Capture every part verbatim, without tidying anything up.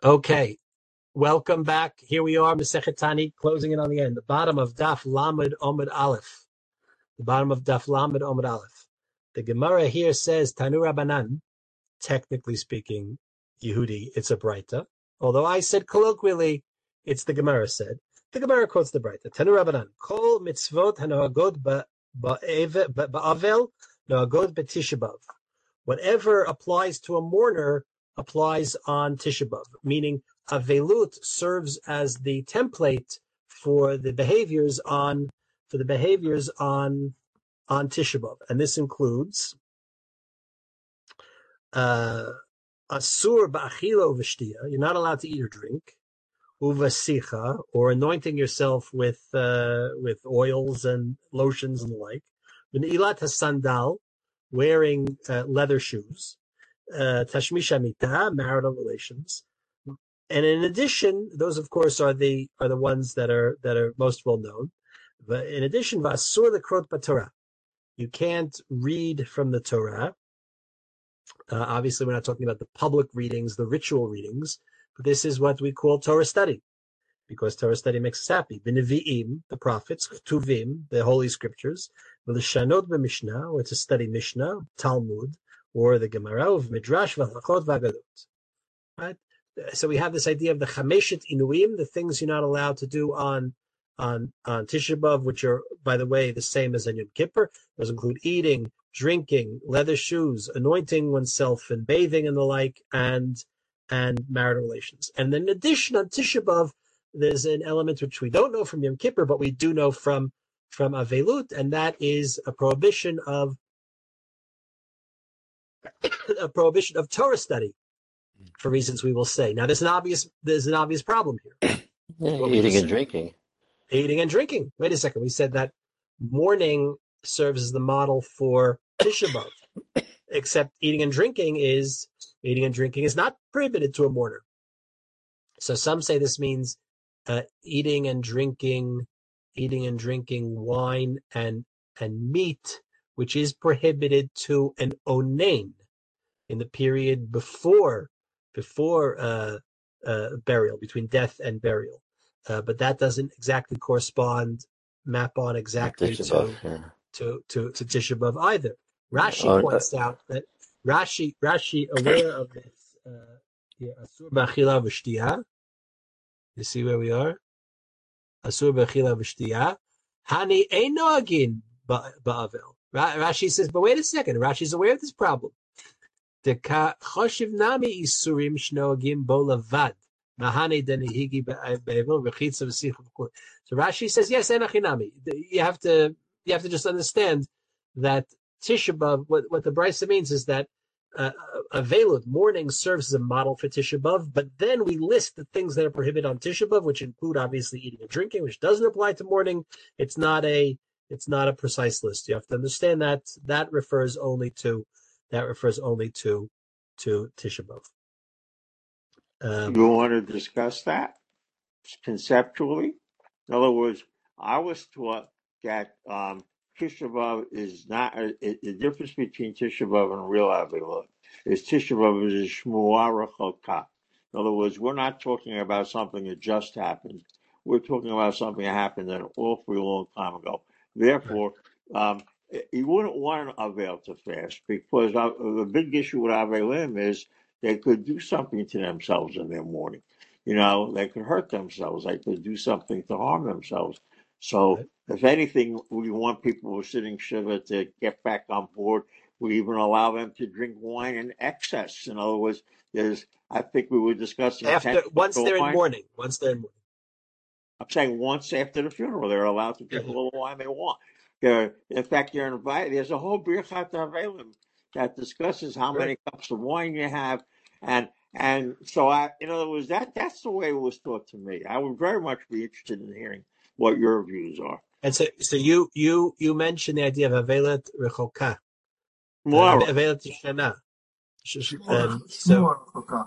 Okay, welcome back. Here we are, Masechet Tani, closing in on the end. The bottom of Daf Lamed Omid Aleph. The bottom of Daf Lamed Omid Aleph. The Gemara here says Tanu Rabbanan. Technically speaking, Yehudi, it's a Breita. Although I said colloquially, it's the Gemara said. The Gemara quotes the Breita. Tanu Rabbanan. Kol mitzvot hanoagod ba'avel noagod b'Tisha B'Av. Whatever applies to a mourner applies on Tisha B'Av, meaning Avelut serves as the template for the behaviors on for the behaviors on on Tisha B'Av, and this includes uh, asur ba'achila uv'shtia. You're not allowed to eat or drink. Uvasicha, or anointing yourself with uh, with oils and lotions and the like. V'ni'ilat hasandal, wearing uh, leather shoes. Uh, Tashmisha mita, marital relations. And in addition, those of course are the are the ones that are that are most well known. But in addition, vasur lekrot b'Torah, you can't read from the Torah. Uh, obviously, we're not talking about the public readings, the ritual readings, but this is what we call Torah study, because Torah study makes us happy. B'nevi'im, the prophets, Tuvim, the holy scriptures, v'lishanot b'mishnah, or to study Mishnah, Talmud, or the Gemara of Midrash v'halachot v'agadot. Right. So we have this idea of the chameshet inuim, the things you're not allowed to do on on on Tisha B'Av, which are, by the way, the same as on Yom Kippur. Those include eating, drinking, leather shoes, anointing oneself, and bathing and the like, and and marital relations. And then in addition, on Tisha B'Av, there's an element which we don't know from Yom Kippur, but we do know from from Avelut, and that is a prohibition of a prohibition of Torah study, for reasons we will say. Now, there's an obvious there's an obvious problem here. Yeah, eating and drinking. Eating and drinking. Wait a second. We said that mourning serves as the model for Tisha B'Av, except eating and drinking is eating and drinking is not prohibited to a mourner. So some say this means uh, eating and drinking, eating and drinking wine and and meat, which is prohibited to an onain in the period before before uh, uh, burial, between death and burial. Uh, but that doesn't exactly correspond, map on exactly to, B'Av, yeah. to, to, to Tisha B'Av either. Rashi Oh, points uh, out that Rashi, Rashi aware of this, uh, yeah, Asur b'achila v'shtiya. You see where we are? Asur b'achila v'shtiya. Hani ein noagin ba'avel. Rashi says, but wait a second. Rashi's aware of this problem. So Rashi says, yes, enachinami. You have to, you have to just understand that Tisha B'Av, what, what the Brisa means is that uh, Avelut, mourning, serves as a model for Tisha B'Av, but then we list the things that are prohibited on Tisha B'Av, which include obviously eating and drinking, which doesn't apply to mourning. It's not a, it's not a precise list. You have to understand that that refers only to That refers only to to Tisha B'Av. Um, you want to discuss that conceptually? In other words, I was taught that um, Tisha B'Av is not a, a, the difference between Tisha B'Av and real Avelut is Tisha B'Av is a shmuah rechokah. In other words, we're not talking about something that just happened. We're talking about something that happened an awfully long time ago. Therefore, um, you wouldn't want an Avel to fast because uh, the big issue with Avelim is they could do something to themselves in their mourning. You know, they could hurt themselves. They could do something to harm themselves. So, right. if anything, we want people who are sitting shiva to get back on board. We even allow them to drink wine in excess. In other words, there's, I think we were discussing After once they're wine. in mourning, once they're in mourning. I'm saying once after the funeral, they're allowed to drink a little wine they want. They're, in fact, you're invited. There's a whole Birchat Avelim that discusses how Right. many cups of wine you have, and and so I, in other words, that that's the way it was taught to me. I would very much be interested in hearing what your views are. And so, so you you you mentioned the idea of Avelet Rechoka, uh, More Avelet Yishana. Um, so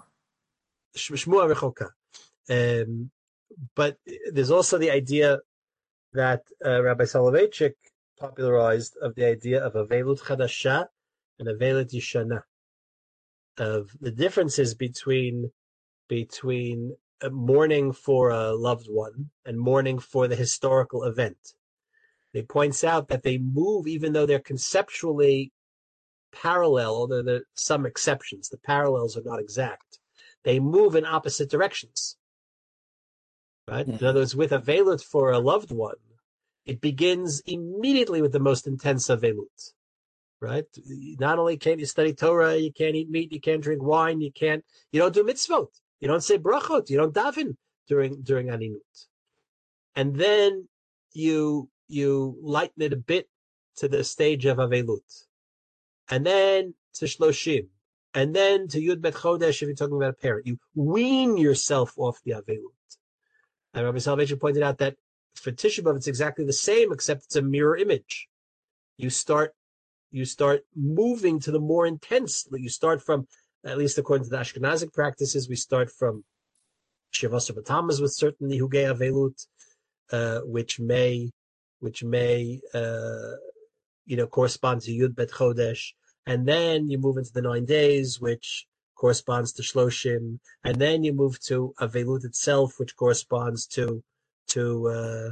Shmua Rechoka. Um, but there's also the idea that uh, Rabbi Soloveitchik popularized of the idea of Avelut Chadasha and Avelut Yishana, of the differences between between mourning for a loved one and mourning for the historical event. He points out that they move, even though they're conceptually parallel, although there are some exceptions. The parallels are not exact. They move in opposite directions. Right? Mm-hmm. In other words, with Avelut for a loved one, it begins immediately with the most intense Avelut. Right? Not only can't you study Torah, you can't eat meat, you can't drink wine, you can't, you don't do mitzvot, you don't say brachot, you don't daven during during Aninut. And then you you lighten it a bit to the stage of Avelut. And then to Shloshim. And then to Yud Bet Chodesh if you're talking about a parent. You wean yourself off the Avelut. And Rabbi Salvation pointed out that for Tisha B'Av it's exactly the same, except it's a mirror image. You start You start moving to the more intense. You start from, at least according to the Ashkenazic practices, we start from Shivasar B'Tammuz with certain Nihugei Avelut, uh, which may, which may, uh, you know, correspond to Yud Bet Chodesh, and then you move into the nine days, which corresponds to Shloshim, and then you move to Avelut itself, which corresponds to to uh,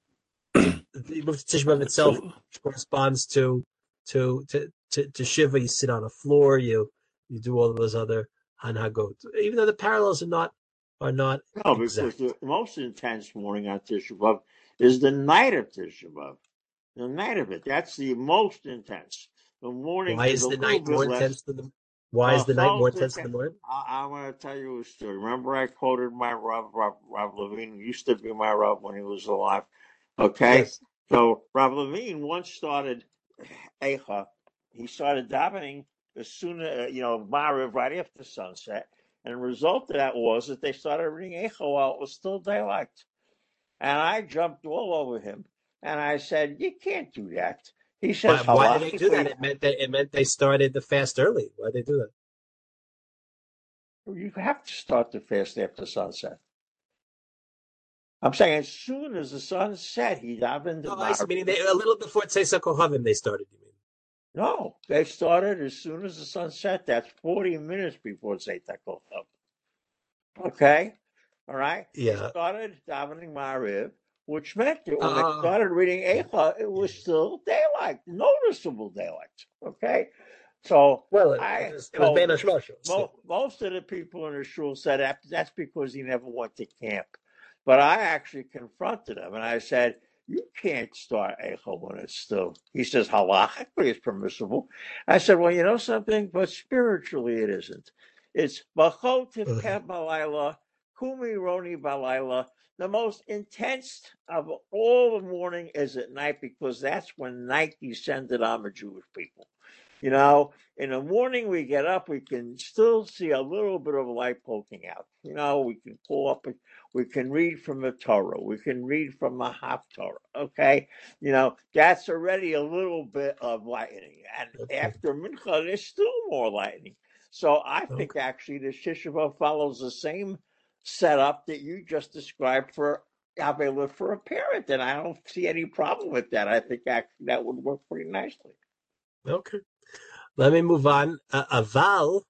you move to Tisha B'Av itself, which corresponds to To, to to to Shiva. You sit on a floor. You you do all of those other hanhagot. Even though the parallels are not are not no, exact. because the most intense morning on Tisha B'Av is the night of Tisha B'Av. The night of it. That's the most intense. The morning. Why is, is the a night more less, intense than the? Why is the night more intense than the morning? I, I'm going to tell you a story. Remember, I quoted my Rav, Rav, Rav Levine, who used to be my Rav when he was alive. Okay, Yes. So Rav Levine once started Eicha. He started davening as soon as, you know, Mariv right after sunset. And the result of that was that they started reading Eicha while it was still daylight. And I jumped all over him. And I said, you can't do that. He says, why, why did they do that? It meant that it meant they started the fast early. Why did they do that? You have to start the fast after sunset. I'm saying as soon as the sun set, he davened. Oh, I see. Meaning they, a little before Tzeisa Kohavim they started, you mean? No, they started as soon as the sun set. That's forty minutes before Tzeisa Kohavim. Okay? All right? Yeah. They started davening Mariv, which meant that when uh, they started reading Eicha, it was still daylight, noticeable daylight. Okay? So, well, it, I it was, it was Ben Hashmoshe. Most, most of the people in the shul said that, that's because he never went to camp. But I actually confronted him, and I said, you can't start Eicha when it's still. He says, halachically it's permissible. I said, well, you know something? But spiritually it isn't. It's Bachot Tivket Balayla, Kumi Roni Balayla. The most intense of all the morning is at night, because that's when night descended on the Jewish people. You know, in the morning we get up, we can still see a little bit of light poking out. You know, we can pull up, we can read from the Torah, we can read from the Haftorah, okay? You know, that's already a little bit of lightening. And okay. After Mincha, there's still more lightening. So I think okay. actually the Tisha B'Av follows the same setup that you just described for Avelut for a parent, and I don't see any problem with that. I think actually that would work pretty nicely. Okay. Let me move on. Uh, aval,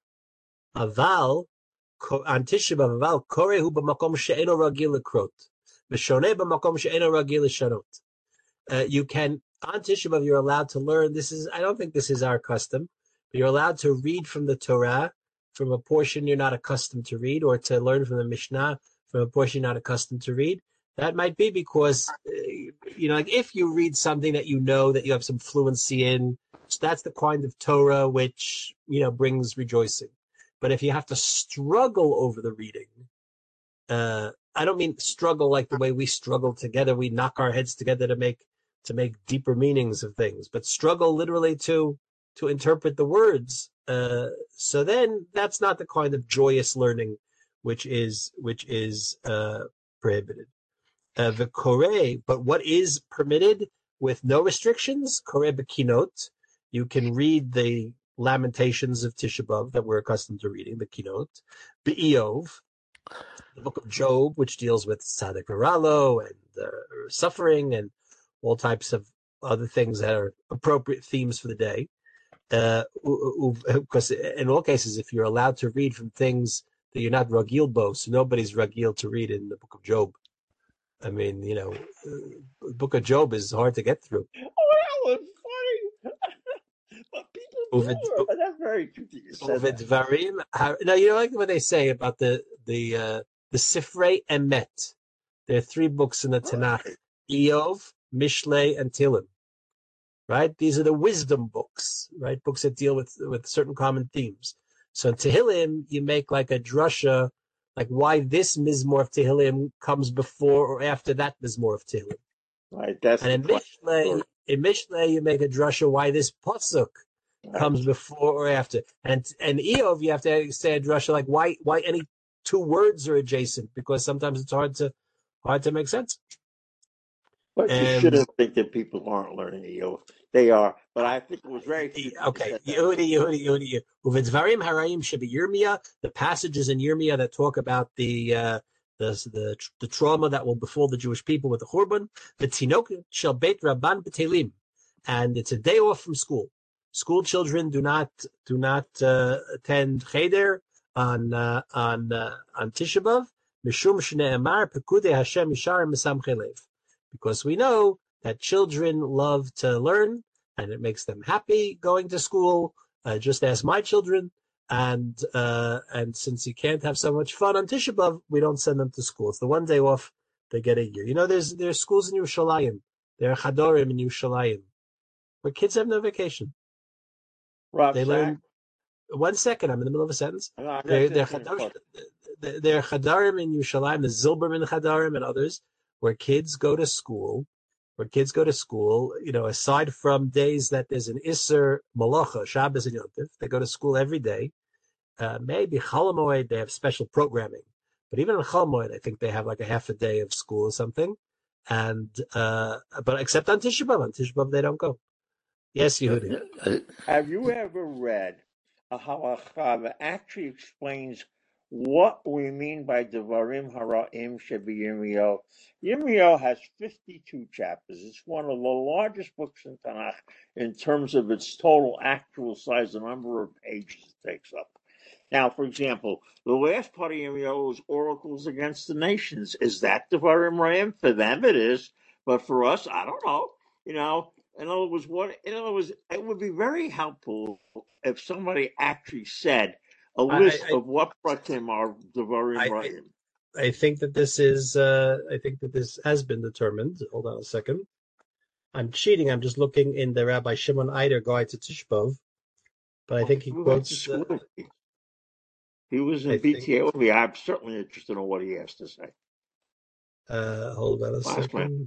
aval, on Tisha B'Av, aval, korehu b'makom she'eno ragil lekrot, v'shoneh b'makom she'eno ragil leshanot. You can, on Tisha B'Av, you're allowed to learn. This is, I don't think this is our custom, but you're allowed to read from the Torah, from a portion you're not accustomed to read, or to learn from the Mishnah from a portion you're not accustomed to read. That might be because, you know, like if you read something that you know that you have some fluency in, that's the kind of Torah which, you know, brings rejoicing. But if you have to struggle over the reading, uh, I don't mean struggle like the way we struggle together. We knock our heads together to make to make deeper meanings of things, but struggle literally to to interpret the words. Uh, so then that's not the kind of joyous learning which is which is uh, prohibited. Uh, the Koreh, but what is permitted with no restrictions? Koreh b'kinot. You can read the Lamentations of Tisha B'Av that we're accustomed to reading, the Kinot. Be'Iyov, the book of Job, which deals with Tzaddik Ralo and uh, suffering and all types of other things that are appropriate themes for the day. Uh, because in all cases, if you're allowed to read from things that you're not Ragil Bo, so nobody's Ragil to read in the book of Job. I mean, you know, uh, the book of Job is hard to get through. Oh, that was funny. But people Uvid, do it. That's very true that you said Uvid that. Varim. How, now, you know, like what they say about the the uh, the Sifrei Emet. There are three books in the Tanakh: Right. Eov, Mishlei, and Tehillim. Right? These are the wisdom books, right? Books that deal with with certain common themes. So in Tehillim, you make like a drasha, like why this Mizmor of Tehillim comes before or after that Mizmor of Tehillim. Right. That's And the in question. Mishlei, in Mishlei, you make a drasha why this Pasuk Right. comes before or after. And and Eov, you have to say a drasha like why why any two words are adjacent, because sometimes it's hard to hard to make sense. But you Um, shouldn't think that people aren't learning E O. They are. But I think it was very true that you Okay, said that. Yehudi, Yehudi, Yehudi. Uvidvarim harayim should be Yirmiyah. The passages in Yirmiyah that talk about the uh, the the the trauma that will befall the Jewish people with the Churban. The Tinok shel Beit Rabban B'Telim, and it's a day off from school. School children do not do not uh, attend cheder on uh, on uh, on Tisha B'av. Mishum shne'emar pekudei Hashem yishar mesamchei lev, because we know that children love to learn and it makes them happy going to school. Uh, just ask my children. And uh, and since you can't have so much fun on Tisha B'av, we don't send them to school. It's the one day off they get a year. You know, there's there's schools in Yerushalayim. There are chadorim in Yerushalayim where kids have no vacation. Rob They Sack? learn. One second, I'm in the middle of a sentence. No, They're, that's they're, it. chador, they're, they're chadarim in Yerushalayim, the Zilberman chadarim and others, where kids go to school, where kids go to school, you know, aside from days that there's an Isser Malacha, Shabbos and Yom Tov, they go to school every day. Uh, maybe Chol Hamoed, they have special programming. But even on Chol Hamoed, I think they have like a half a day of school or something. And, uh, but except on Tisha B'av, on Tisha B'av they don't go. Yes, Yehudi. Have you ever read a halacha that actually explains what we mean by Devarim Hara'im Shebi Yirmiyahu? Yirmiyahu has fifty-two chapters. It's one of the largest books in Tanakh in terms of its total actual size, the number of pages it takes up. Now, for example, the last part of Yirmiyahu is oracles against the nations. Is that Devarim Hara'im? For them it is, but for us, I don't know. You know, in other words, what in other words, it would be very helpful if somebody actually said a list I, I, of what pratim are Devarim I, Hara'im. I think that this is, uh, I think that this has been determined. Hold on a second. I'm cheating. I'm just looking in the Rabbi Shimon Eider guide to Tisha B'av, but I think he Who went to quotes. school Uh, with me? He was I in think. B T A with me. I'm certainly interested in what he has to say. Uh, hold on a Last second. man.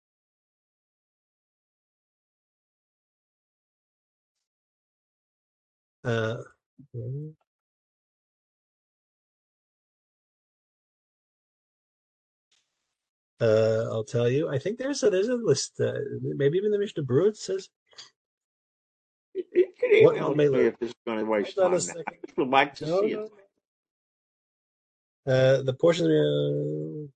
Uh, uh, I'll tell you. I think there's a there's a list. Uh, maybe even the Mishnah Berurah says. You can What email one me may learn? if this is going to waste Hold on a time. Now. second. I would like to No, see no. it. Uh, the portion. Uh,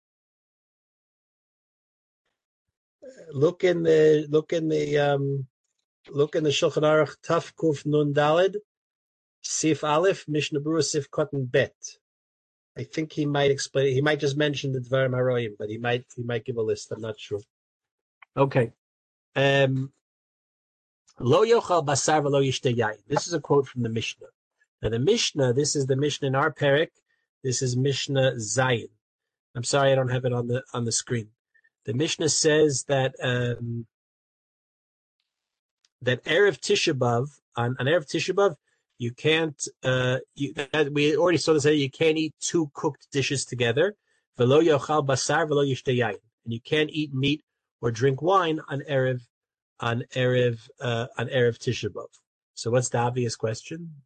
look in the look in the um, look in the Shulchan Aruch Taf Kuf Nun Daled Sif Aleph Mishnah Berurah Sif Kotten Bet. I think he might explain. He might just mention the Dvarim Haroyim, but he might he might give a list. I'm not sure. Okay. Um, Lo yochal basar v'lo yishteh yain. This is a quote from the Mishnah. Now the Mishnah, this is the Mishnah in our parak. This is Mishnah Zayin. I'm sorry, I don't have it on the on the screen. The Mishnah says that um, that erev Tisha B'av on on erev Tisha B'av you can't. Uh, you, that, we already saw this. You can't eat two cooked dishes together. V'lo yochal basar v'lo yishteh yain, and you can't eat meat or drink wine on erev. On Erev, uh, on Erev Tisha B'av. So what's the obvious question?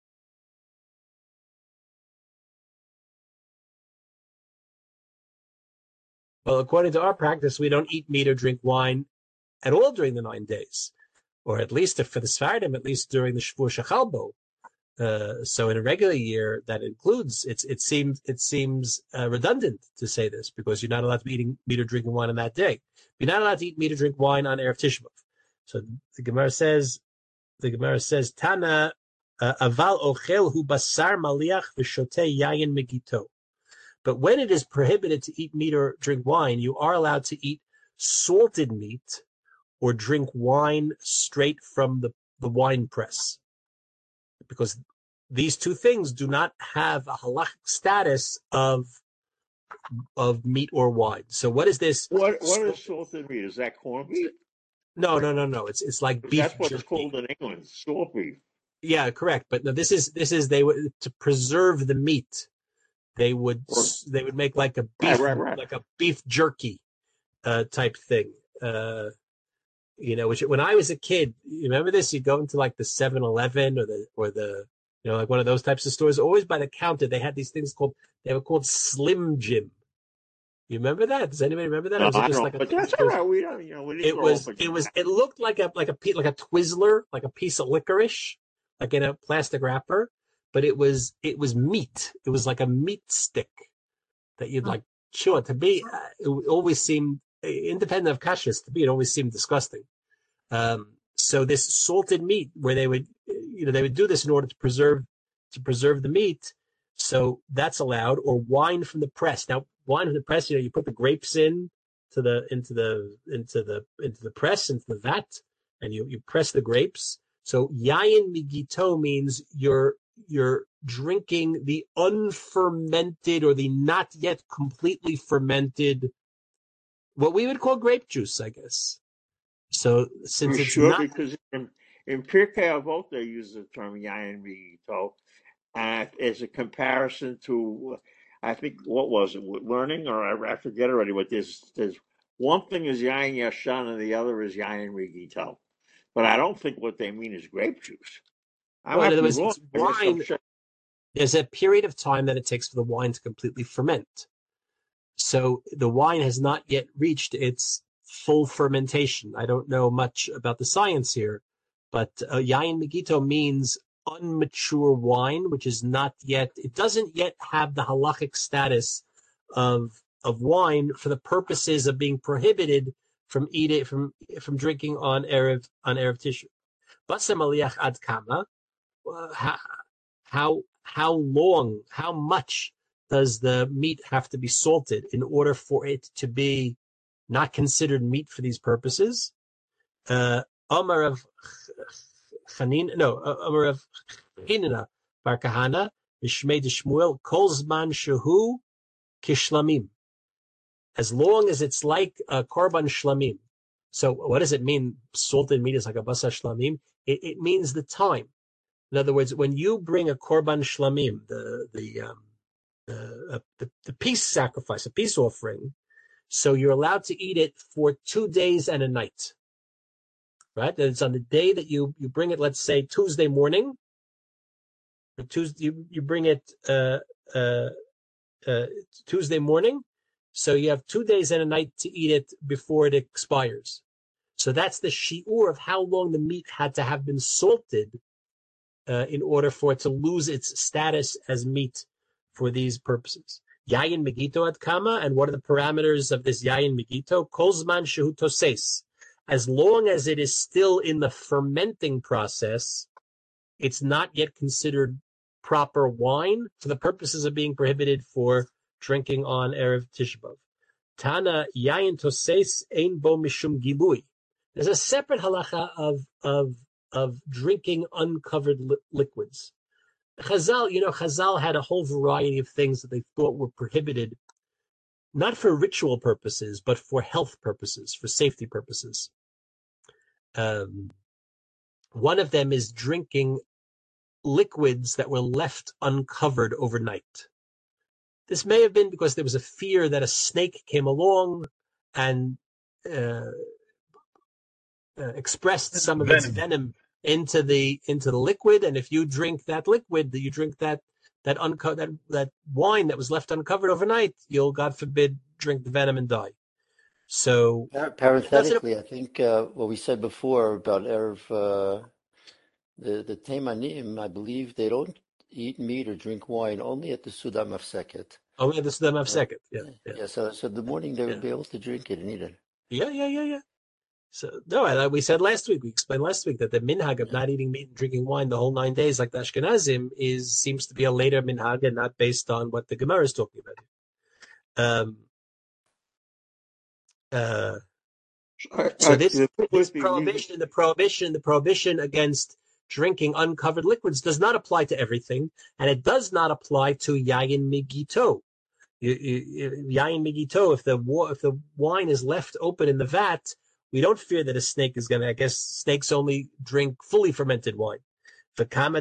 Well, according to our practice, we don't eat meat or drink wine at all during the nine days. Or at least, if for the Sfardim, at least during the Shvur Shechalbo. Uh, so in a regular year, that includes, it's, it seems, it seems uh, redundant to say this, because you're not allowed to be eating meat or drinking wine on that day. You're not allowed to eat meat or drink wine on Erev Tisha B'av. So the Gemara says, the Gemara says, Tana, Uh, Aval ochel hu basar maliach v'shoteh yayin megito. But when it is prohibited to eat meat or drink wine, you are allowed to eat salted meat or drink wine straight from the, the wine press. Because these two things do not have a halachic status of of meat or wine. So what is this? What what is salted meat? Is that corned beef? No, no, no, no. It's it's like beef That's what it's jerky. called in England, salt beef. Yeah, correct. But no, this is this is they would to preserve the meat. They would Or, they would make like a right, beef right, right. like a beef jerky uh, type thing. Uh, you know, which when I was a kid, you remember this? You go into like the seven eleven or the or the you know like one of those types of stores. Always by the counter, they had these things called they were called Slim Jim. You remember that? Does anybody remember that? Or No, was it I just don't. like a? But that's It all was right. We don't. You know, we didn't it grow was up. it was it looked like a like a like a Twizzler, like a piece of licorice, like in a plastic wrapper, but it was it was meat. It was like a meat stick that you'd like chew on. To me, uh, it always seemed independent of kashrus. To me, it always seemed disgusting. Um, so this salted meat, where they would, you know, they would do this in order to preserve to preserve the meat. So that's allowed. Or wine from the press. Now, wine from the press, you know, you put the grapes in to the into the into the into the press into the vat, and you you press the grapes. So yayin migito means you're you're drinking the unfermented or the not yet completely fermented, what we would call grape juice, I guess. So since For it's sure, not, because in, in Pirkei Avot they use the term yayin migito, and as a comparison to, I think what was it, learning, or I, I forget already. But there's there's one thing is yayin yashan and the other is yayin migito. But I don't think what they mean is grape juice. I well, in might other be words, wrong. it's I guess I'm wine. sure. There's a period of time that it takes for the wine to completely ferment. So the wine has not yet reached its full fermentation. I don't know much about the science here, but uh, yayin megito means unmature wine, which is not yet, it doesn't yet have the halachic status of of wine for the purposes of being prohibited from eating from from drinking on erev on erev Tishrei. Basar maliach ad kama, uh, how how how long, how much does the meat have to be salted in order for it to be not considered meat for these purposes? Uh, Amar of Chanin, no, Amar of Hinina Bar Kahana, Mishmei de Shmuel, Kol Zman Shehu Kishlamim. As long as it's like a korban shlamim. So what does it mean? Salted meat is like a basar shlamim. It, it means the time. In other words, when you bring a korban shlamim, the the um, the, uh, the the peace sacrifice, a peace offering, so you're allowed to eat it for two days and a night, right? And it's on the day that you you bring it. Let's say Tuesday morning. Or Tuesday, you you bring it uh, uh, uh, Tuesday morning, so you have two days and a night to eat it before it expires. So that's the shi'ur of how long the meat had to have been salted Uh, in order for it to lose its status as meat for these purposes. Yayin megito ad kama, and what are the parameters of this yayin megito? Kol zman shehu toses. As long as it is still in the fermenting process, it's not yet considered proper wine for the purposes of being prohibited for drinking on Erev Tisha B'Av. Tana yayin toses ein bo mishum gilui. There's a separate halacha of of of drinking uncovered li- liquids. Chazal, you know, Chazal had a whole variety of things that they thought were prohibited, not for ritual purposes, but for health purposes, for safety purposes. Um, one of them is drinking liquids that were left uncovered overnight. This may have been because there was a fear that a snake came along and uh, uh, expressed some of its Venom. venom into the into the liquid, and if you drink that liquid, that you drink that that unco- that that wine that was left uncovered overnight, you'll, God forbid, drink the venom and die. So Parenthetically, I think uh, what we said before about Erev, uh, the the Teimanim, I believe they don't eat meat or drink wine only at the Sudam Mafseket. only at the Sudam Uh, Mafseket. Yeah, yeah, yeah. So, so the morning they would yeah, be able to drink it and eat it. yeah, yeah, yeah, yeah. So no, I, we said last week, we explained last week that the minhag of not eating meat and drinking wine the whole nine days, like the Ashkenazim, is seems to be a later minhag and not based on what the Gemara is talking about. Um, uh, so this, this prohibition, the prohibition, the prohibition against drinking uncovered liquids does not apply to everything, and it does not apply to yayin migito. Yayin migito, if the if the wine is left open in the vat, we don't fear that a snake is going to, I guess snakes only drink fully fermented wine. So from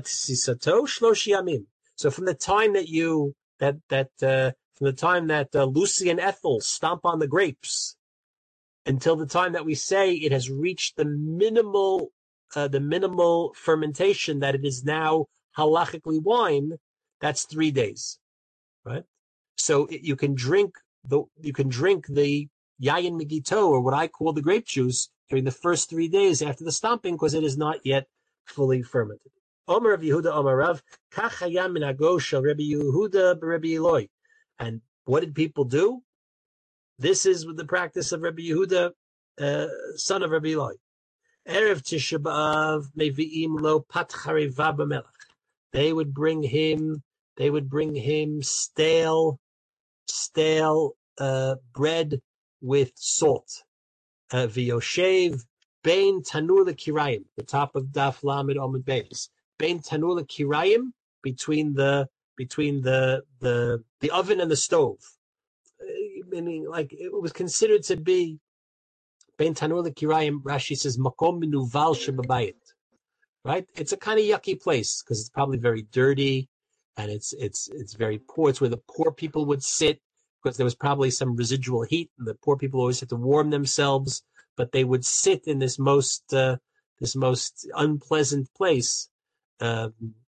the time that you, that, that, uh, from the time that uh, Lucy and Ethel stomp on the grapes until the time that we say it has reached the minimal, uh, the minimal fermentation that it is now halachically wine, that's three days, right? So it, you can drink the, you can drink the yayin migito, or what I call the grape juice, during the first three days after the stomping, because it is not yet fully fermented. Omer of Yehuda Omer Rav, kach hayam minago shel Rabbi Yehuda b'Rabbi Eloi. And what did people do? This is the practice of Rabbi Yehuda, uh, son of Rabbi Eloi. Erev Tisha B'Av mevi'im lo pat chariva b'melach. They would bring him, they would bring him stale, stale uh, bread with salt. Uh, V'yoshev bein tanur l'kirayim, the top of Daf Lamed Omid Beis. Bein tanur l'kirayim, between the between the the the oven and the stove. Uh, meaning, like it was considered to be bein tanur l'kirayim. Rashi says makom minuval shebabayit. Right? It's a kind of yucky place because it's probably very dirty, and it's it's it's very poor. It's where the poor people would sit, because there was probably some residual heat, and the poor people always had to warm themselves, but they would sit in this most uh, this most unpleasant place. Um,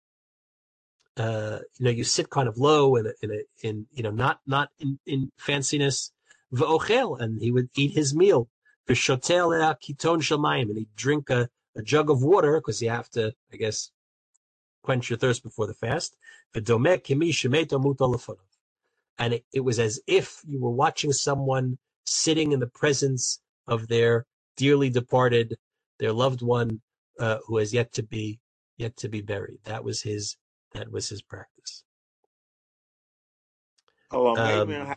uh, you know, you sit kind of low in a, in a, in you know not not in, in fanciness. V'ochel, and he would eat his meal. V'shotel kiton shamayim, and he'd drink a, a jug of water, because you have to, I guess, quench your thirst before the fast. V'domeh kimi shemeto muto lefonav. And it, it was as if you were watching someone sitting in the presence of their dearly departed, their loved one, uh, who has yet to be yet to be buried. That was his that was his practice. Um,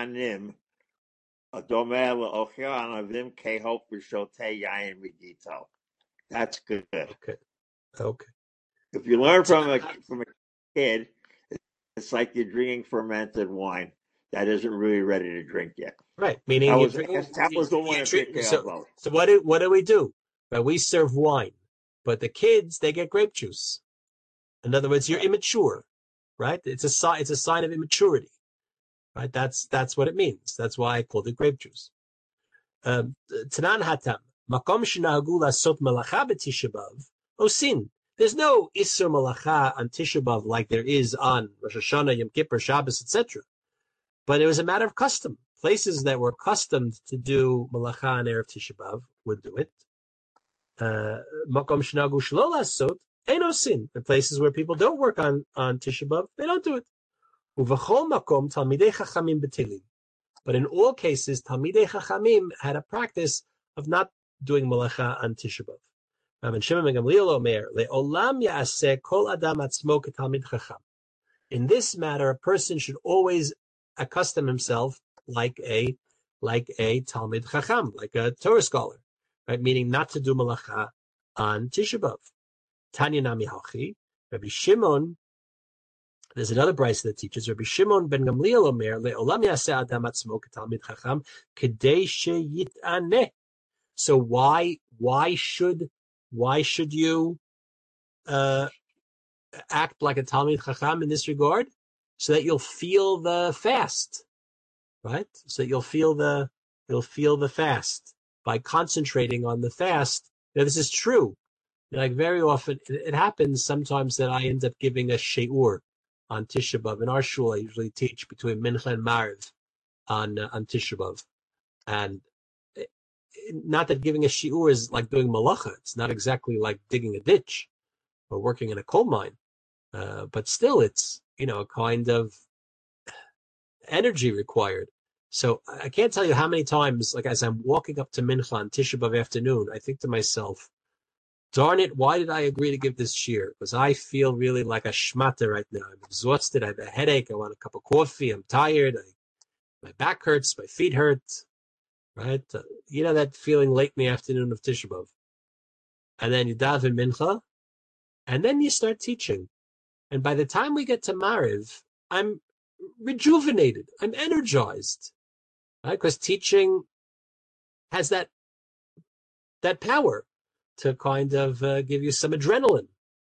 That's good. Okay. Okay. If you learn from a from a kid, it's like you're drinking fermented wine that isn't really ready to drink yet. Right. Meaning, that you was, drink, that was the one that drink, picked so, about. So what do what do we do? Right, we serve wine, but the kids, they get grape juice. In other words, you're immature, right? It's a sign. It's a sign of immaturity, right? That's that's what it means. That's why I called it grape juice. Um, Tanan hatam makom shenahagu lasot malacha b'Tisha B'Av osin. There's no Isser Malacha on Tisha B'Av like there is on Rosh Hashanah, Yom Kippur, Shabbos, et cetera. But it was a matter of custom. Places that were accustomed to do Malacha on Erev Tisha B'Av would do it. Makom Shnagu Shelo Lasot, Eino Sin. The places where people don't work on, on Tisha B'Av, they don't do it. Uvachol Makom Talmidei Chachamim B'Tilim. But in all cases, Talmidei Chachamim had a practice of not doing Malacha on Tisha B'Av. In this matter, a person should always accustom himself like a like a Talmid Chacham, like a Torah scholar, right? Meaning not to do malacha on Tisha B'Av. Tanya Nami Hachi, Rabbi Shimon. There's another brayso that teaches Rabbi Shimon ben Gamliel Omer le'olam yaseh adam atzmo k'Talmid Chacham kedei sheyit'aneh. So why why should Why should you uh, act like a Talmid Chacham in this regard? So that you'll feel the fast, right? So that you'll feel the you'll feel the fast by concentrating on the fast. Now, this is true. Like very often, it, it happens sometimes that I end up giving a she'ur on Tisha B'Av. In our shul, I usually teach between Mincha and Mariv on uh, on Tisha B'Av, and not that giving a shiur is like doing malacha. It's not exactly like digging a ditch or working in a coal mine. Uh, but still, it's, you know, a kind of energy required. So I can't tell you how many times, like as I'm walking up to Mincha on Tisha B'Av afternoon, I think to myself, darn it, why did I agree to give this shiur? Because I feel really like a shmata right now. I'm exhausted. I have a headache. I want a cup of coffee. I'm tired. I, my back hurts. My feet hurt. Right? Uh, you know that feeling late in the afternoon of Tisha B'Av. And then you daven Mincha, and then you start teaching. And by the time we get to Mariv, I'm rejuvenated. I'm energized. Right? Because teaching has that that power to kind of uh, give you some adrenaline.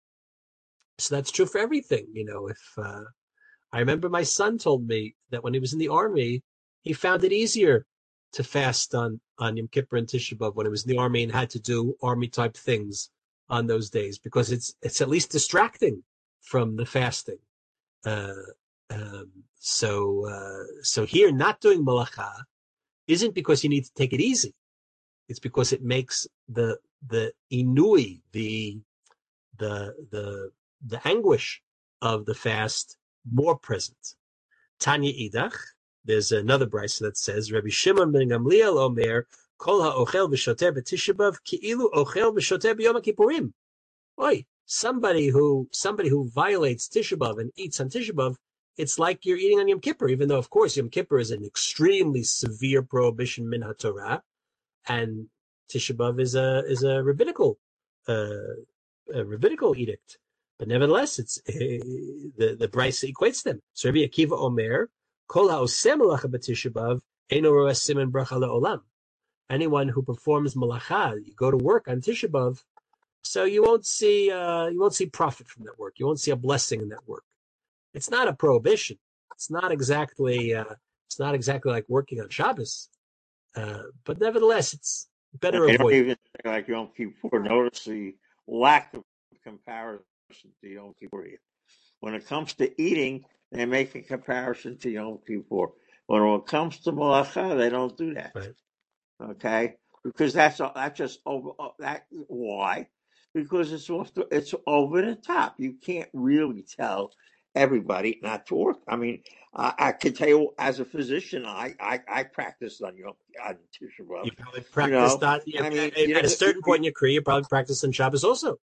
So that's true for everything. You know, if uh, I remember my son told me that when he was in the army, he found it easier to fast on, on Yom Kippur and Tisha B'Av when he was in the army and had to do army type things on those days, because it's it's at least distracting from the fasting. Uh, um, so uh, so here, not doing malacha isn't because you need to take it easy. It's because it makes the the inui, the the the the anguish of the fast more present. Tanya Idach, there's another brisa that says, Rabbi Shimon ben Gamliel Omer, Kol ha'ochel v'shoteh b'Tisha B'Av ki'ilu ochel v'shoteh b'Yom Kippurim. Oy, somebody who somebody who violates Tisha B'Av and eats on Tisha B'Av, it's like you're eating on Yom Kippur, even though, of course, Yom Kippur is an extremely severe prohibition min haTorah, and Tisha B'Av is a is a rabbinical uh, a rabbinical edict. But nevertheless, it's uh, the the brisa equates them. So Rabbi Akiva Omer, Kol ha'oseh malacha b'Tisha B'Av eino roeh siman bracha le'olam. Anyone who performs malacha, you go to work on Tisha B'Av, so you won't see uh, you won't see profit from that work. You won't see a blessing in that work. It's not a prohibition. It's not exactly uh, it's not exactly like working on Shabbos, uh, but nevertheless, it's better I avoid. don't even think like Yom Kippur. Notice the lack of comparison to Yom Kippur. When it comes to eating, they make a comparison to Yom Kippur. When it comes to malacha, they don't do that. Right. Okay, because that's that's just over. That why? Because it's off the, it's over the top. You can't really tell everybody not to work. I mean, I, I can tell you as a physician, I I, I practiced on Yom on Tisha B'Av. You probably You practiced know, that. You I mean, at, you at a know, certain point in your career, you probably practiced on Shabbos also.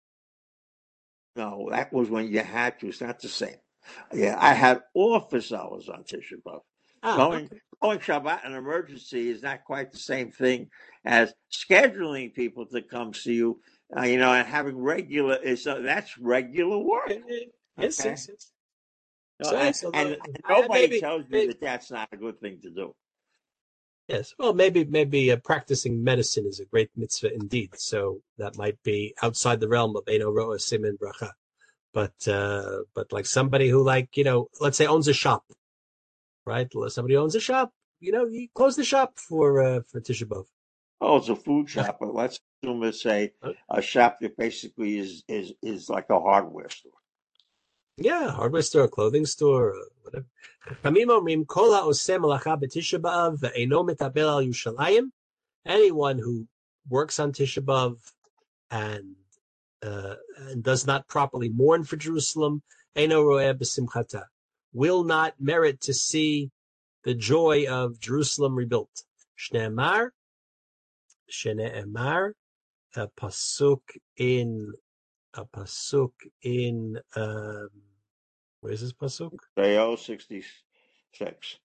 no, that was when you had to. It's not the same. Yeah, I had office hours on Tisha B'Av. Ah, Going okay. going Shabbat an emergency is not quite the same thing as scheduling people to come see you. Uh, you know, and having regular is uh, that's regular work. Okay. Yes, Okay, yes, yes. no, So, and, yes, although, and I, nobody maybe, tells you maybe, that that's not a good thing to do. yes. Well, maybe, maybe uh, practicing medicine is a great mitzvah indeed. So that might be outside the realm of Eino Roa Siman Bracha. But, uh, but like somebody who, like, you know, let's say owns a shop, right? Somebody owns a shop, you know, you close the shop for, uh, for Tisha B'Av. Oh, it's a food shop, but let's assume it's a, a shop that basically is is is like a hardware store. Yeah, hardware store, clothing store, uh, whatever. Chamim omrim kol ha'oseh malacha b'Tisha B'Av ve'eino metabel al Yushalayim. Anyone who works on Tisha B'Av and uh, and does not properly mourn for Jerusalem, eino roeh b'simchata, will not merit to see the joy of Jerusalem rebuilt. Shne'emar, Shne'emar, a pasuk in a pasuk in um, where is this pasuk? Isaiah sixty-six.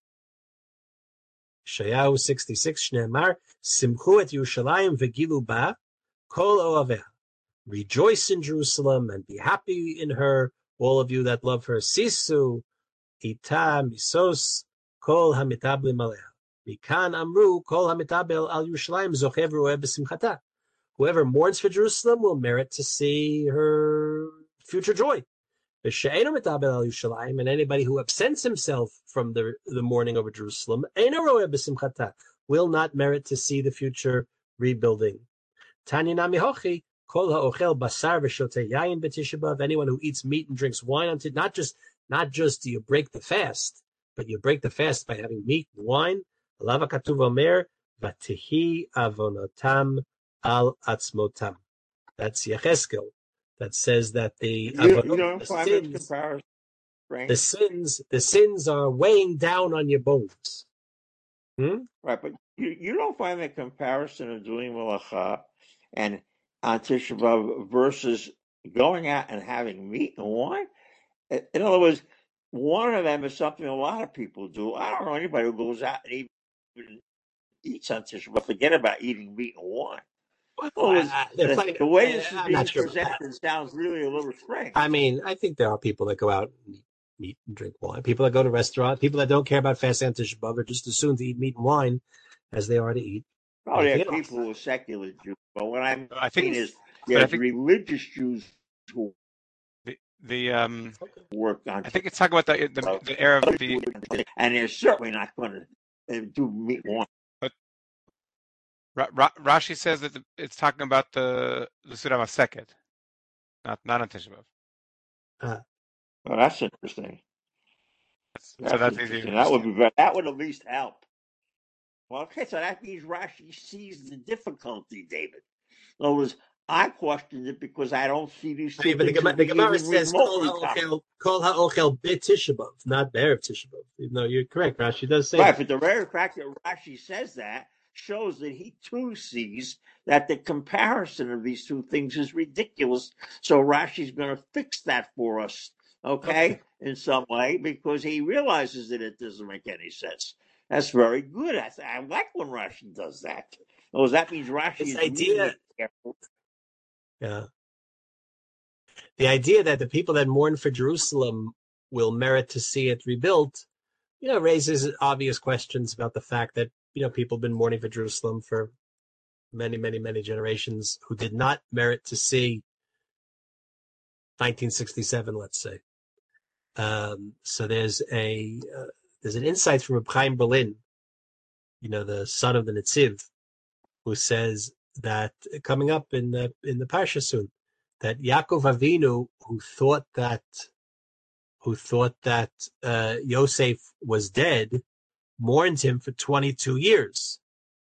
Shayahu sixty-six, Shne'emar, Simchu et Yerushalayim vegilu ba, kol oaveha. Rejoice in Jerusalem and be happy in her, all of you that love her. Sisu, ita, misos, kol hamitablim aleha. Mikan amru, kol hamitabel al Yerushalayim zochev roeh b'simchata. Whoever mourns for Jerusalem will merit to see her future joy. And anybody who absents himself from the, the mourning over Jerusalem will not merit to see the future rebuilding. Anyone who eats meat and drinks wine, until not just not just do you break the fast, but you break the fast by having meat and wine. That's Yecheskel. That says that the You, you avonot, don't the find this sins, comparison the strange? sins, the sins are weighing down on your bones. Hmm? Right, but you, you don't find the comparison of doing malacha and on Tisha B'Av versus going out and having meat and wine? In in other words, one of them is something a lot of people do. I don't know anybody who goes out and even eats on Tisha B'Av. Forget about eating meat and wine. Well, In other words, I, they're the, plenty. the way I, this is I'm not being sure about that. presented sounds really a little I strange. mean, I think there are people that go out and eat meat and drink wine. People that go to restaurants. People that don't care about fasting on Tisha B'Av are just as soon to eat meat and wine as they are to eat Oh, there are anything else. people who are secular Jews, but what I I mean think, is but I there's think religious Jews who the the um, Okay. work on I think it's talking about the the, the era of the. and they're certainly not going to do meat wine. But Ra- Ra- Rashi says that the, it's talking about the the Surah Maseket, not not on Tisha B'Av. Uh, Well, that's interesting. So That's that's easier to interesting. That would understand. be very, that would at least help. Well, okay, so that means Rashi sees the difficulty, David. In other words, I questioned it because I don't see these I two mean, but the, things as Gemara- the being Gemara even says kol remotely ha'ochel kol ha'ochel b'Tisha B'Av, not be'erev Tisha B'Av. Even though you're correct, Rashi does say right. that. But the very fact that Rashi says that shows that he too sees that the comparison of these two things is ridiculous. So Rashi's going to fix that for us, Okay. okay, in some way, because he realizes that it doesn't make any sense. That's very good. I, I like when Rashi does that. Oh, that means Rashi This is reading idea, it carefully. yeah, the idea that the people that mourn for Jerusalem will merit to see it rebuilt, you know, raises obvious questions about the fact that, you know, people have been mourning for Jerusalem for many, many, many generations who did not merit to see nineteen sixty-seven, let's say. Um, so there's a uh, there's an insight from Reb Chaim Berlin, you know, the son of the Netziv, who says that coming up in the in the parsha soon, that Yaakov Avinu, who thought that who thought that uh, Yosef was dead, mourned him for twenty-two years.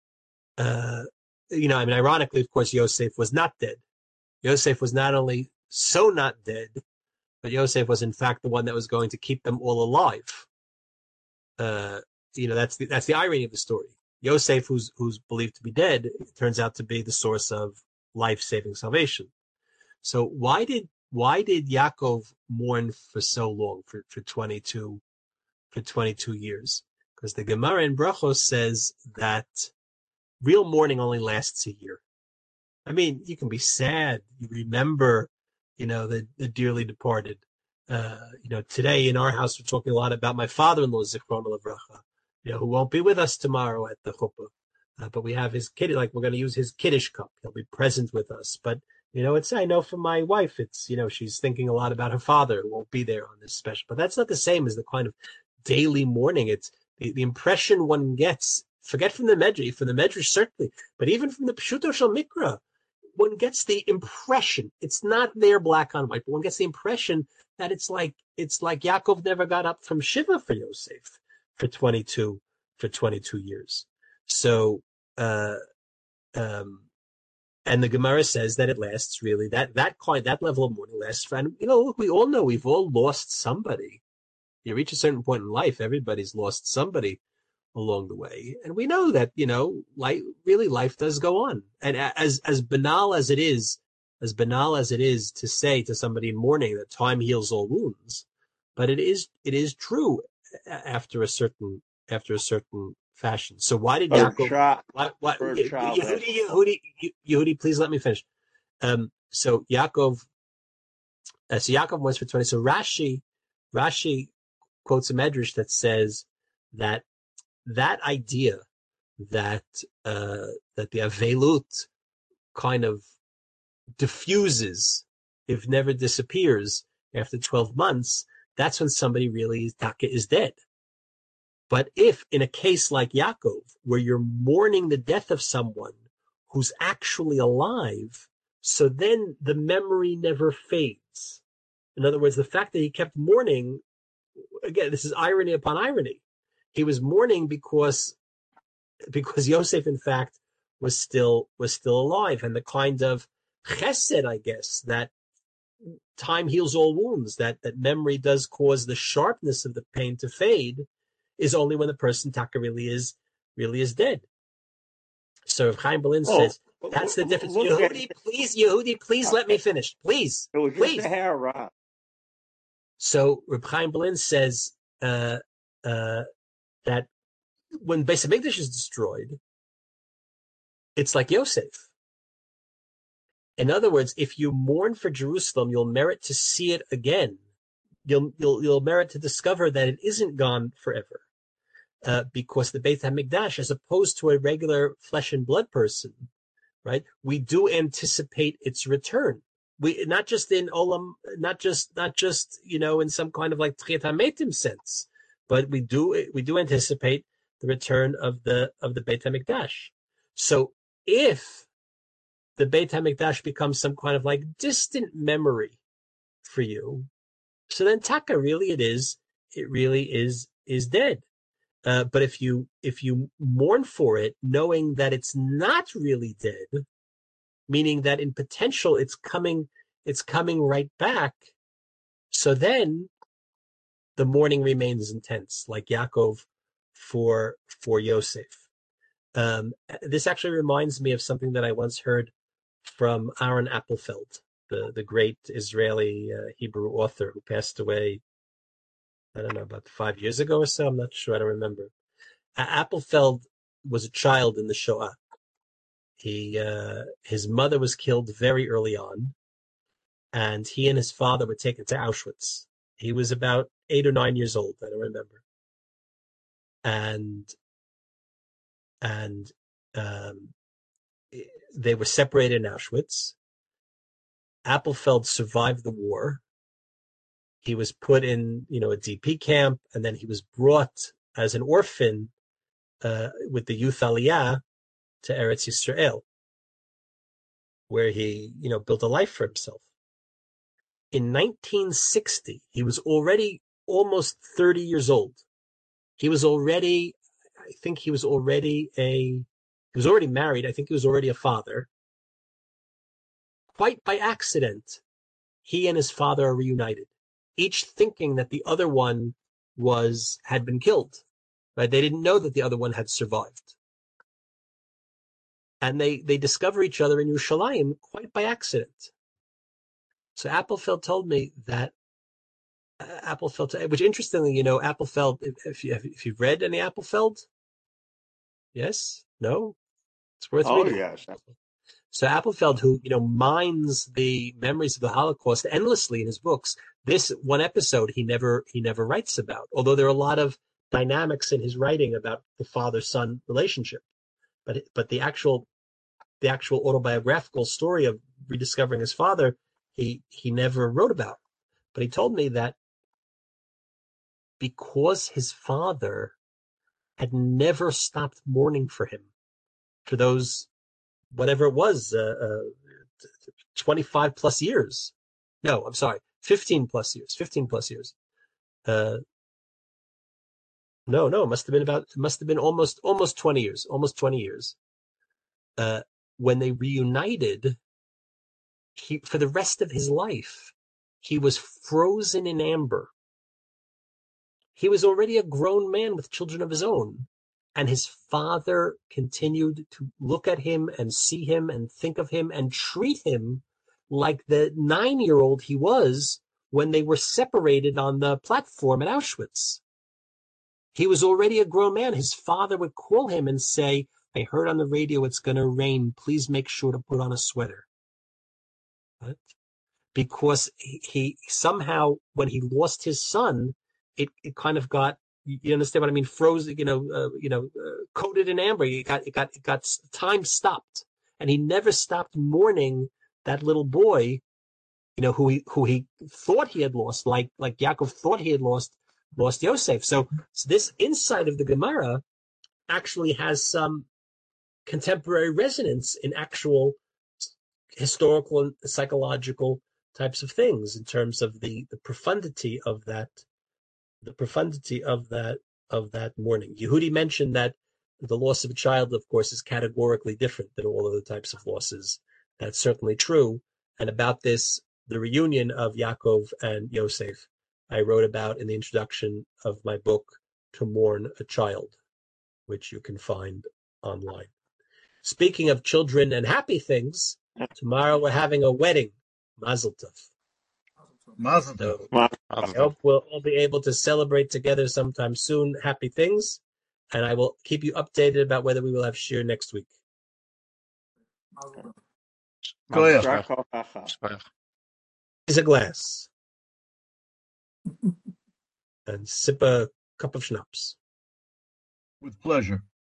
Uh, you know, I mean, ironically, of course, Yosef was not dead. Yosef was not only so not dead, but Yosef was in fact the one that was going to keep them all alive. Uh, you know, that's the, that's the irony of the story. Yosef, who's who's believed to be dead, turns out to be the source of life-saving salvation. So why did why did Yaakov mourn for so long, for, for twenty-two for twenty-two years? Because the Gemara in Brachos says that real mourning only lasts a year. I mean, you can be sad. You remember, you know, the, the dearly departed. Uh, you know, today in our house, we're talking a lot about my father-in-law, Zichron Lavracha, you know, who won't be with us tomorrow at the chuppah. Uh, but we have his kid, like we're going to use his kiddush cup. He'll be present with us. But, you know, it's, I know for my wife, it's, you know, she's thinking a lot about her father who won't be there on this special. But that's not the same as the kind of daily mourning. It's the, the impression one gets, forget from the Medrash, from the Medrash certainly, but even from the Pshuto Shel Mikra, one gets the impression, it's not there black on white, but one gets the impression that it's like it's like Yaakov never got up from Shiva for Yosef for twenty-two for twenty-two years. So uh, um, and the Gemara says that it lasts really that that kind that level of mourning lasts for, and you know, look, we all know we've all lost somebody. You reach a certain point in life, everybody's lost somebody along the way, and we know that, you know, life really life does go on, and as as banal as it is as banal as it is to say to somebody in mourning that time heals all wounds, but it is it is true after a certain after a certain fashion. So why did Her Yaakov, child, what what her child has. Yehudi, Yehudi, Yehudi, please let me finish. Um so Yaakov uh, so Yaakov went for twenty. So Rashi Rashi quotes a medrash that says that that idea that uh, that the avelut kind of diffuses, if never disappears, after twelve months, that's when somebody really is, is dead. But if in a case like Yaakov, where you're mourning the death of someone who's actually alive, so then the memory never fades. In other words, the fact that he kept mourning, again, this is irony upon irony. He was mourning because because Yosef, in fact, was still was still alive, and the kind of chesed, I guess, that time heals all wounds, that that memory does cause the sharpness of the pain to fade, is only when the person taka really is really is dead. So Reb Chaim Berlin Oh, says that's the difference. look at Yehudi, it. please, Yehudi, please let me finish, please, It was just please. a hair, Rob. So Reb Chaim Berlin says uh, uh, that when Beis Hamikdash is destroyed, it's like Yosef. In other words, if you mourn for Jerusalem, you'll merit to see it again. You'll you'll you'll merit to discover that it isn't gone forever, uh, because the Beit Hamikdash, as opposed to a regular flesh and blood person, right? We do anticipate its return. We not just in olam, not just not just you know in some kind of like Tchiyat HaMetim sense, but we do we do anticipate the return of the of the Beit Hamikdash. So if the Beit HaMikdash becomes some kind of like distant memory for you, so then taka really it is it really is is dead. Uh, but if you if you mourn for it, knowing that it's not really dead, meaning that in potential it's coming it's coming right back, so then the mourning remains intense, like Yaakov for for Yosef. Um, this actually reminds me of something that I once heard from Aaron Appelfeld, the, the great Israeli uh, Hebrew author who passed away, I don't know, about five years ago or so. I'm not sure. I don't remember. Uh, Appelfeld was a child in the Shoah. He, uh, his mother was killed very early on, and he and his father were taken to Auschwitz. He was about eight or nine years old. I don't remember. And, and, um, they were separated in Auschwitz. Appelfeld survived the war. He was put in, you know, a D P camp, and then he was brought as an orphan uh, with the youth Aliyah to Eretz Yisrael, where he, you know, built a life for himself. In nineteen sixty, he was already almost thirty years old. He was already, I think he was already a, he was already married. I think he was already a father. Quite by accident, he and his father are reunited, each thinking that the other one was had been killed. Right? They didn't know that the other one had survived. And they, they discover each other in Yerushalayim quite by accident. So Appelfeld told me that uh, Appelfeld, which interestingly, you know, Appelfeld, if, you, if you've read any Appelfeld, yes, no, it's worth Oh, reading. yes. So Appelfeld, who, you know, mines the memories of the Holocaust endlessly in his books, this one episode he never he never writes about, although there are a lot of dynamics in his writing about the father-son relationship. But but the actual the actual autobiographical story of rediscovering his father, he he never wrote about. But he told me that because his father had never stopped mourning for him for those whatever it was, uh, uh, twenty-five plus years. No, I'm sorry, fifteen plus years. fifteen plus years. Uh, no, no, it must have been about. It must have been almost almost twenty years. Almost twenty years. Uh, when they reunited, he for the rest of his life, he was frozen in amber. He was already a grown man with children of his own, and his father continued to look at him and see him and think of him and treat him like the nine-year-old he was when they were separated on the platform at Auschwitz. He was already a grown man. His father would call him and say, "I heard on the radio it's going to rain. Please make sure to put on a sweater." Right? Because he, he somehow, when he lost his son, it, it kind of got, you understand what I mean? Frozen, you know, uh, you know, uh, coated in amber. It got, it got, it got, time stopped, and he never stopped mourning that little boy, you know, who he, who he thought he had lost, like, like Yaakov thought he had lost, lost Yosef. So, so this insight of the Gemara actually has some contemporary resonance in actual historical and psychological types of things in terms of the, the profundity of that, the profundity of that, of that mourning. Yehudi mentioned that the loss of a child, of course, is categorically different than all other types of losses. That's certainly true. And about this, the reunion of Yaakov and Yosef, I wrote about in the introduction of my book, To Mourn a Child. which you can find online. Speaking of children and happy things, tomorrow we're having a wedding. Mazel tov. Mazel tov. So Well, I hope we'll all be able to celebrate together sometime soon. Happy things. And I will keep you updated about whether we will have shir next week. Go ahead. Shakal Chacha. Is a glass. And sip a cup of schnapps. With pleasure.